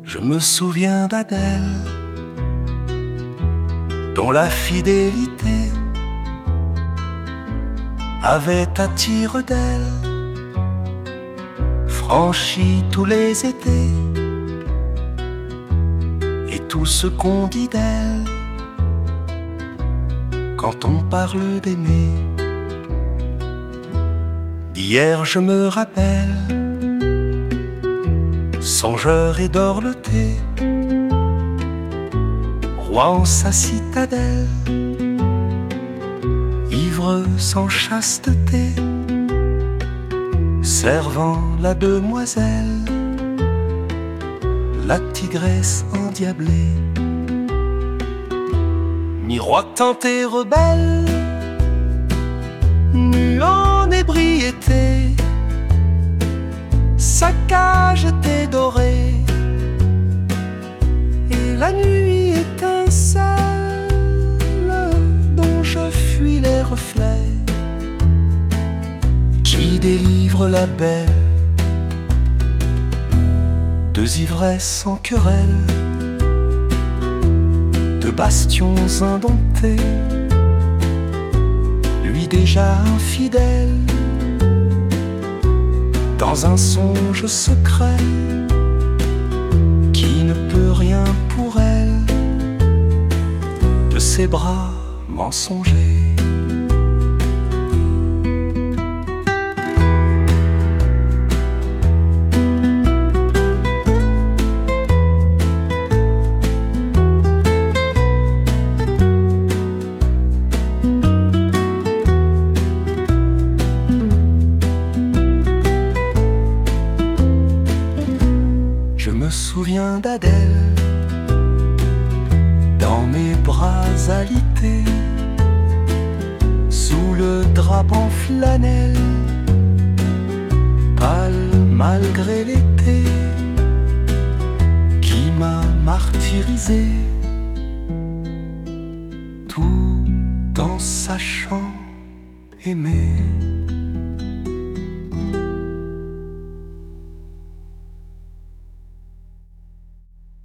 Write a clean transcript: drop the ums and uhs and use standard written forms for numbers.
Je me souviens d'Adèle, dont la fidélité avait à tire d'aile franchi tous les étés, et tout ce qu'on dit d'elle quand on parle d'aimer. D'hier je me rappelle, songeur et dorloté, roi en sa citadelle, ivre sans chasteté, servant la demoiselle, la tigresse endiablée, miroitant et rebelle, nue en ébriété, sa cage était dorée et la nuit étincelle dont je fuis les reflets, qui délivre la belle deux ivresses en querelle, deux bastions indomptés, lui déjà infidèle, dans un songe secret qui ne peut rien pour elle, de ses bras mensongers. Je me souviens d'Adèle, dans mes bras alités, sous le drap en flanelle, pâle malgré l'été, qui m'a martyrisé, tout en sachant aimer.